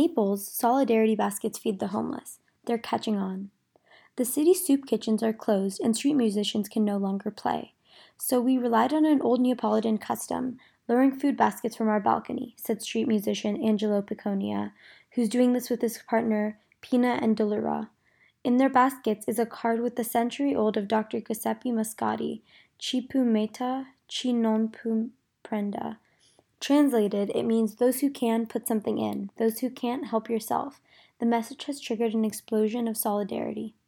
Naples, solidarity baskets feed the homeless. They're catching on. The city's soup kitchens are closed and street musicians can no longer play. So we relied on an old Neapolitan custom, lowering food baskets from our balcony, said street musician Angelo Picconia, who's doing this with his partner Pina and Dolura. In their baskets is a card with the century-old of Dr. Giuseppe Mascati, Chi pu meta, chi non pu prenda. Translated, it means those who can, put something in. Those who can't, help yourself. The message has triggered an explosion of solidarity.